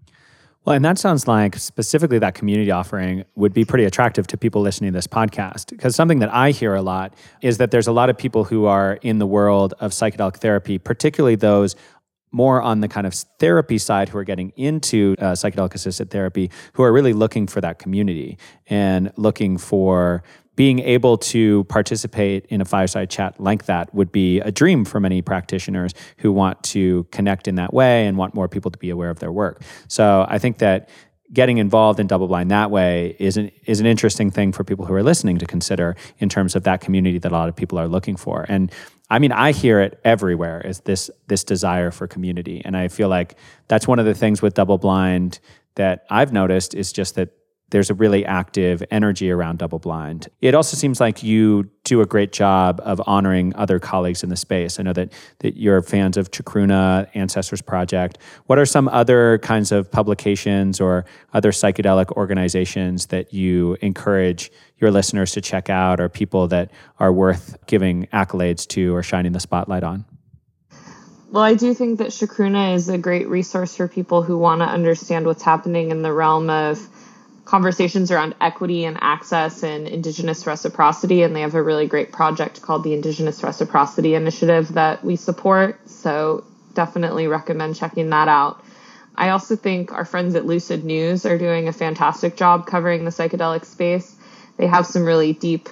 Well, and that sounds like specifically that community offering would be pretty attractive to people listening to this podcast. Because something that I hear a lot is that there's a lot of people who are in the world of psychedelic therapy, particularly those more on the kind of therapy side who are getting into psychedelic-assisted therapy, who are really looking for that community and looking for being able to participate in a fireside chat like that would be a dream for many practitioners who want to connect in that way and want more people to be aware of their work. So I think that getting involved in Double Blind that way is an interesting thing for people who are listening to consider in terms of that community that a lot of people are looking for. And I mean, I hear it everywhere, is this desire for community. And I feel like that's one of the things with Double Blind that I've noticed is just that there's a really active energy around Double Blind. It also seems like you do a great job of honoring other colleagues in the space. I know that you're fans of Chacruna, Ancestors Project. What are some other kinds of publications or other psychedelic organizations that you encourage your listeners to check out, or people that are worth giving accolades to or shining the spotlight on? Well, I do think that Chacruna is a great resource for people who want to understand what's happening in the realm of conversations around equity and access and Indigenous reciprocity. And they have a really great project called the Indigenous Reciprocity Initiative that we support. So definitely recommend checking that out. I also think our friends at Lucid News are doing a fantastic job covering the psychedelic space. They have some really deep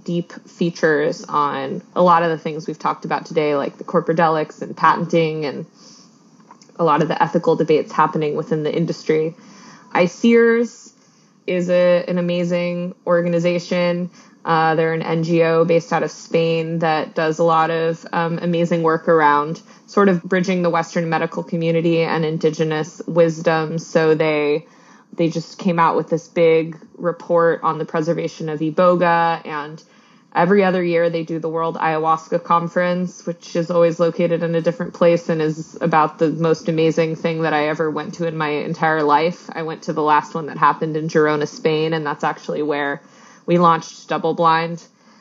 features on a lot of the things we've talked about today, like the corporadelics and patenting and a lot of the ethical debates happening within the industry. ICEERS is an amazing organization. They're an NGO based out of Spain that does a lot of amazing work around sort of bridging the Western medical community and Indigenous wisdom. So they just came out with this big report on the preservation of Iboga, and every other year they do the World Ayahuasca Conference, which is always located in a different place and is about the most amazing thing that I ever went to in my entire life. I went to the last one that happened in Girona, Spain, and that's actually where we launched Double Blind.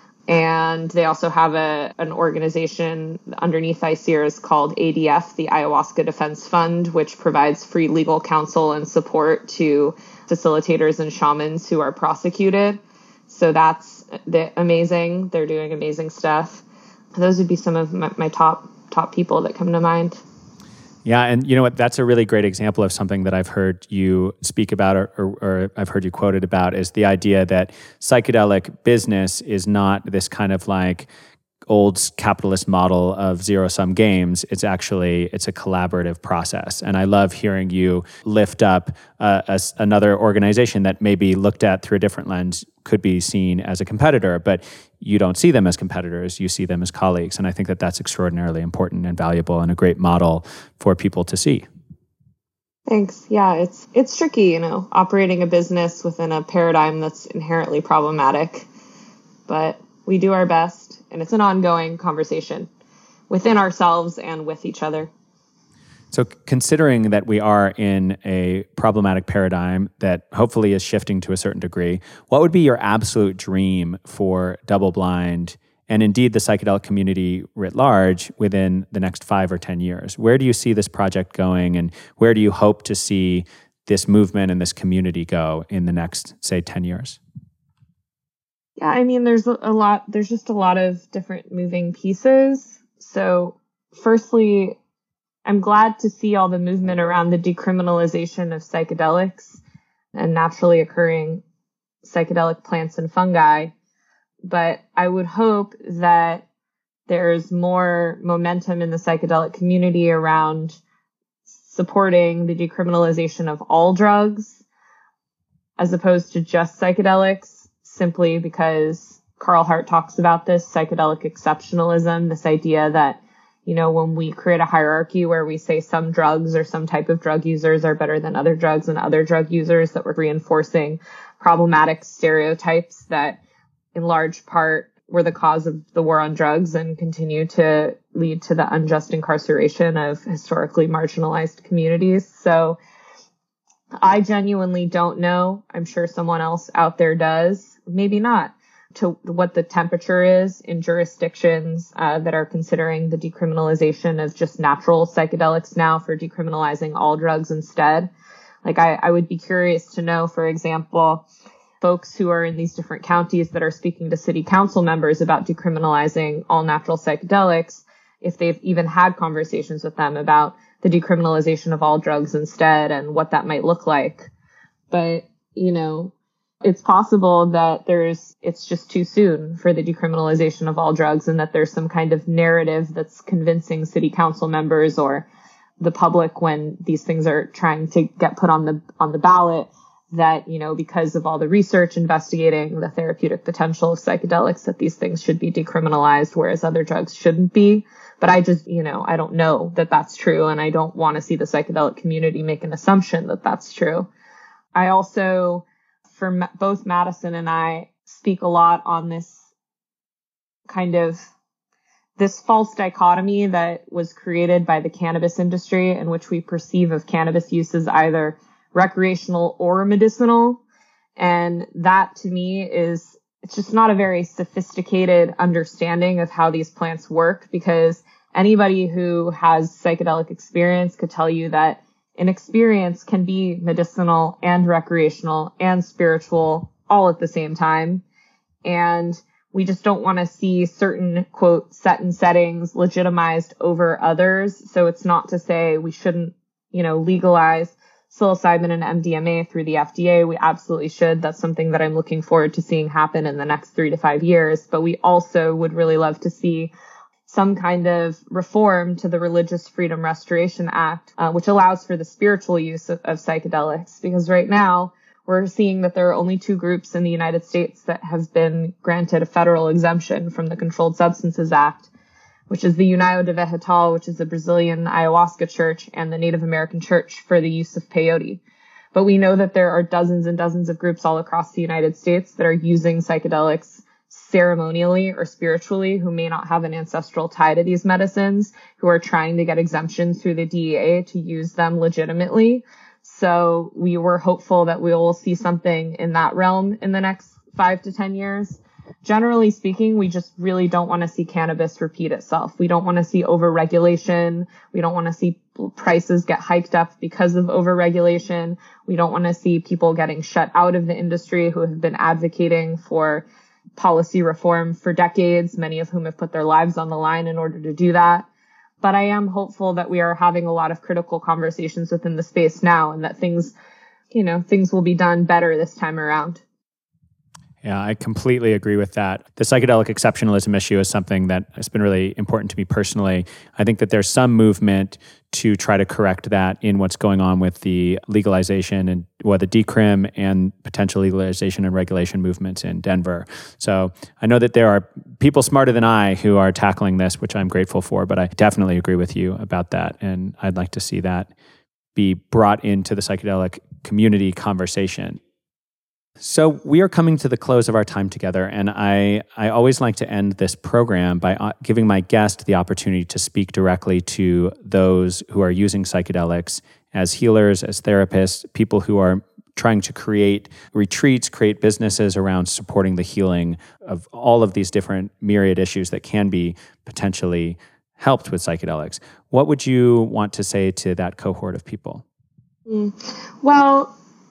And they also have an organization underneath ICEERS called ADF, the Ayahuasca Defense Fund, which provides free legal counsel and support to facilitators and shamans who are prosecuted. So that's amazing. They're doing amazing stuff. Those would be some of my top people that come to mind. Yeah, and you know what? That's a really great example of something that I've heard you speak about, or I've heard you quoted about, is the idea that psychedelic business is not this kind of like old capitalist model of zero-sum games. It's a collaborative process. And I love hearing you lift up another organization that maybe looked at through a different lens could be seen as a competitor, but you don't see them as competitors, you see them as colleagues. And I think that that's extraordinarily important and valuable and a great model for people to see. Thanks. Yeah, it's tricky, operating a business within a paradigm that's inherently problematic, but we do our best, and it's an ongoing conversation within ourselves and with each other. So considering that we are in a problematic paradigm that hopefully is shifting to a certain degree, what would be your absolute dream for Double Blind and indeed the psychedelic community writ large within the next 5 or 10 years? Where do you see this project going, and where do you hope to see this movement and this community go in the next, say, 10 years? Yeah, I mean, there's just a lot of different moving pieces. So firstly, I'm glad to see all the movement around the decriminalization of psychedelics and naturally occurring psychedelic plants and fungi. But I would hope that there's more momentum in the psychedelic community around supporting the decriminalization of all drugs as opposed to just psychedelics, simply because Carl Hart talks about this psychedelic exceptionalism, this idea that, when we create a hierarchy where we say some drugs or some type of drug users are better than other drugs and other drug users, that we're reinforcing problematic stereotypes that in large part were the cause of the war on drugs and continue to lead to the unjust incarceration of historically marginalized communities. So I genuinely don't know. I'm sure someone else out there does. Maybe not. To what the temperature is in jurisdictions that are considering the decriminalization of just natural psychedelics now for decriminalizing all drugs instead. Like I would be curious to know, for example, folks who are in these different counties that are speaking to city council members about decriminalizing all natural psychedelics, if they've even had conversations with them about the decriminalization of all drugs instead and what that might look like. But, it's possible that it's just too soon for the decriminalization of all drugs, and that there's some kind of narrative that's convincing city council members or the public when these things are trying to get put on the ballot that, because of all the research investigating the therapeutic potential of psychedelics, that these things should be decriminalized, whereas other drugs shouldn't be. But I just, I don't know that that's true, and I don't want to see the psychedelic community make an assumption that that's true. I also both Madison and I speak a lot on this false dichotomy that was created by the cannabis industry, in which we perceive of cannabis use as either recreational or medicinal. And that to me it's just not a very sophisticated understanding of how these plants work, because anybody who has psychedelic experience could tell you that an experience can be medicinal and recreational and spiritual all at the same time. And we just don't want to see certain, quote, set and settings legitimized over others. So it's not to say we shouldn't, legalize psilocybin and MDMA through the FDA. We absolutely should. That's something that I'm looking forward to seeing happen in the next 3 to 5 years. But we also would really love to see some kind of reform to the Religious Freedom Restoration Act, which allows for the spiritual use of psychedelics. Because right now, we're seeing that there are only 2 groups in the United States that have been granted a federal exemption from the Controlled Substances Act, which is the União de Vegetal, which is the Brazilian ayahuasca church, and the Native American church for the use of peyote. But we know that there are dozens and dozens of groups all across the United States that are using psychedelics ceremonially or spiritually, who may not have an ancestral tie to these medicines, who are trying to get exemptions through the DEA to use them legitimately. So we were hopeful that we will see something in that realm in the next 5 to 10 years. Generally speaking, we just really don't want to see cannabis repeat itself. We don't want to see overregulation. We don't want to see prices get hiked up because of overregulation. We don't want to see people getting shut out of the industry who have been advocating for policy reform for decades, many of whom have put their lives on the line in order to do that. But I am hopeful that we are having a lot of critical conversations within the space now, and that things will be done better this time around. Yeah, I completely agree with that. The psychedelic exceptionalism issue is something that has been really important to me personally. I think that there's some movement to try to correct that in what's going on with the legalization and the decrim and potential legalization and regulation movements in Denver. So I know that there are people smarter than I who are tackling this, which I'm grateful for, but I definitely agree with you about that. And I'd like to see that be brought into the psychedelic community conversation. So we are coming to the close of our time together, and I always like to end this program by giving my guest the opportunity to speak directly to those who are using psychedelics as healers, as therapists, people who are trying to create retreats, create businesses around supporting the healing of all of these different myriad issues that can be potentially helped with psychedelics. What would you want to say to that cohort of people? Well,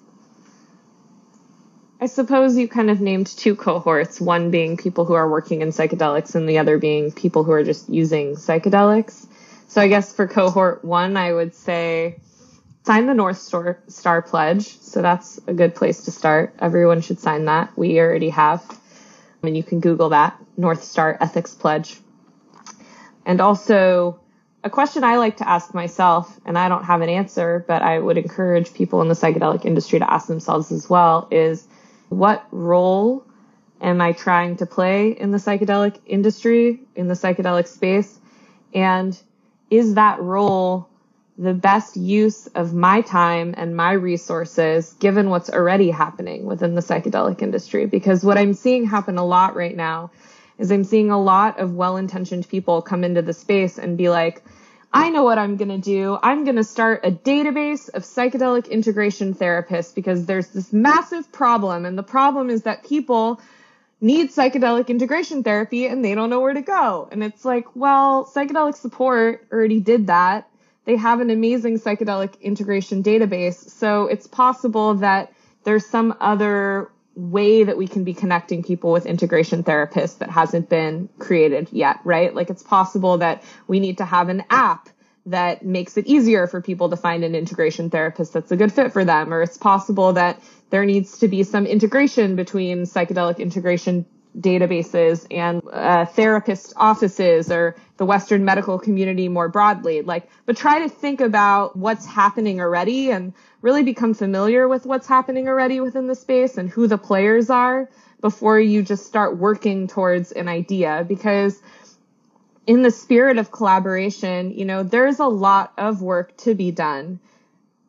I suppose you kind of named 2 cohorts, one being people who are working in psychedelics and the other being people who are just using psychedelics. So I guess for cohort 1, I would say sign the North Star Pledge. So that's a good place to start. Everyone should sign that. We already have. And you can Google that, North Star Ethics Pledge. And also, a question I like to ask myself, and I don't have an answer, but I would encourage people in the psychedelic industry to ask themselves as well, is what role am I trying to play in the psychedelic industry, in the psychedelic space? And is that role the best use of my time and my resources, given what's already happening within the psychedelic industry? Because what I'm seeing happen a lot right now is I'm seeing a lot of well-intentioned people come into the space and be like, I know what I'm going to do. I'm going to start a database of psychedelic integration therapists because there's this massive problem. And the problem is that people need psychedelic integration therapy and they don't know where to go. And it's like, well, psychedelic support already did that. They have an amazing psychedelic integration database. So it's possible that there's some other way that we can be connecting people with integration therapists that hasn't been created yet, right? Like it's possible that we need to have an app that makes it easier for people to find an integration therapist that's a good fit for them. Or it's possible that there needs to be some integration between psychedelic integration databases and therapist offices or the Western medical community more broadly. But try to think about what's happening already and really become familiar with what's happening already within the space and who the players are before you just start working towards an idea. Because in the spirit of collaboration, there's a lot of work to be done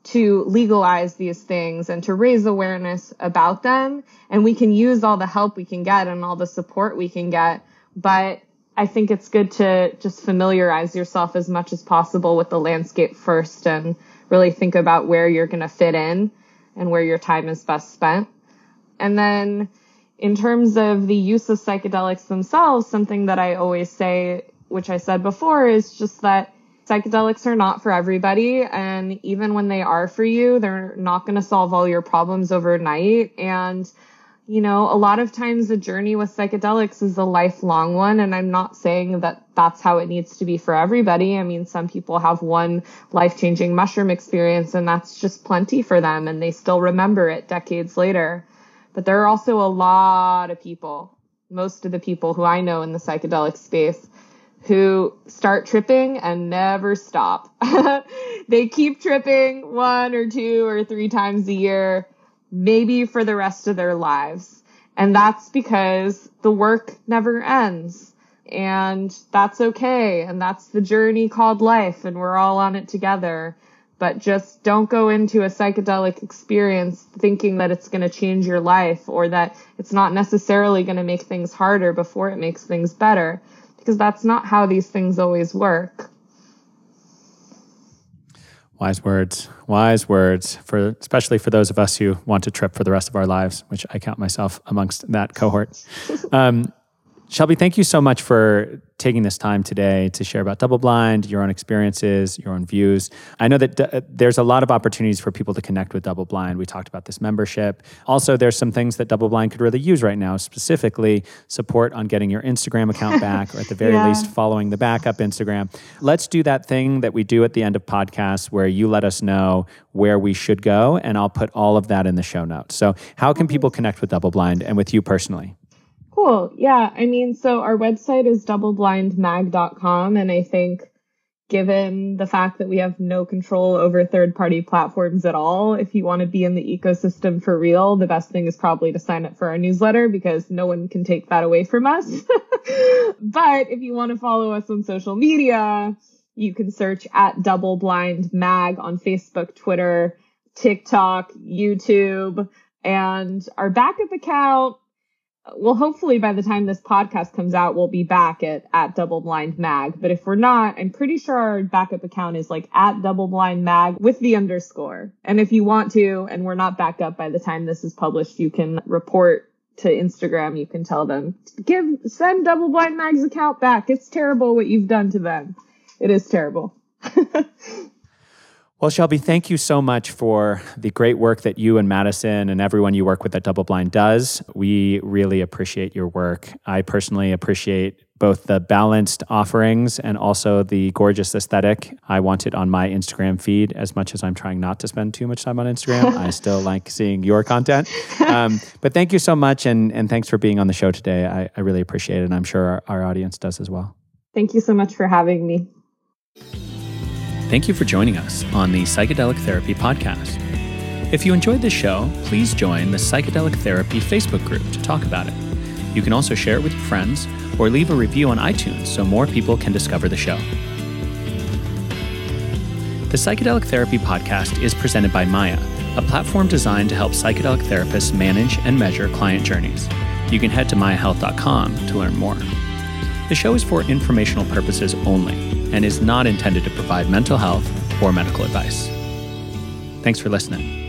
to legalize these things and to raise awareness about them. And we can use all the help we can get and all the support we can get. But I think it's good to just familiarize yourself as much as possible with the landscape first and really think about where you're going to fit in and where your time is best spent. And then in terms of the use of psychedelics themselves, something that I always say, which I said before, is just that psychedelics are not for everybody. And even when they are for you, they're not going to solve all your problems overnight. And, you know, a lot of times the journey with psychedelics is a lifelong one. And I'm not saying that that's how it needs to be for everybody. I mean, some people have one life-changing mushroom experience and that's just plenty for them. And they still remember it decades later. But there are also a lot of people, most of the people who I know in the psychedelic space, who start tripping and never stop. They keep tripping 1 or 2 or 3 times a year, maybe for the rest of their lives. And that's because the work never ends. And that's okay. And that's the journey called life. And we're all on it together. But just don't go into a psychedelic experience thinking that it's going to change your life or that it's not necessarily going to make things harder before it makes things better. Because that's not how these things always work. Wise words, especially for those of us who want to trip for the rest of our lives, which I count myself amongst that cohort. Shelby, thank you so much for taking this time today to share about Double Blind, your own experiences, your own views. I know that there's a lot of opportunities for people to connect with Double Blind. We talked about this membership. Also, there's some things that Double Blind could really use right now, specifically support on getting your Instagram account back, or at the very least, following the backup Instagram. Let's do that thing that we do at the end of podcasts where you let us know where we should go, and I'll put all of that in the show notes. So how can people connect with Double Blind and with you personally? Cool. Yeah. I mean, so our website is doubleblindmag.com. And I think given the fact that we have no control over third-party platforms at all, if you want to be in the ecosystem for real, the best thing is probably to sign up for our newsletter because no one can take that away from us. But if you want to follow us on social media, you can search at Double Blind Mag on Facebook, Twitter, TikTok, YouTube, and our backup account. Well, hopefully by the time this podcast comes out, we'll be back at Double Blind Mag. But if we're not, I'm pretty sure our backup account is like at Double Blind Mag with the _. And if you want to, and we're not back up by the time this is published, you can report to Instagram. You can tell them, send Double Blind Mag's account back. It's terrible what you've done to them. It is terrible. Well, Shelby, thank you so much for the great work that you and Madison and everyone you work with at Double Blind does. We really appreciate your work. I personally appreciate both the balanced offerings and also the gorgeous aesthetic. I want it on my Instagram feed. As much as I'm trying not to spend too much time on Instagram, I still like seeing your content. But thank you so much, and thanks for being on the show today. I really appreciate it, and I'm sure our audience does as well. Thank you so much for having me. Thank you for joining us on the Psychedelic Therapy Podcast. If you enjoyed this show, please join the Psychedelic Therapy Facebook group to talk about it. You can also share it with your friends or leave a review on iTunes so more people can discover the show. The Psychedelic Therapy Podcast is presented by Maya, a platform designed to help psychedelic therapists manage and measure client journeys. You can head to mayahealth.com to learn more. The show is for informational purposes only and is not intended to provide mental health or medical advice. Thanks for listening.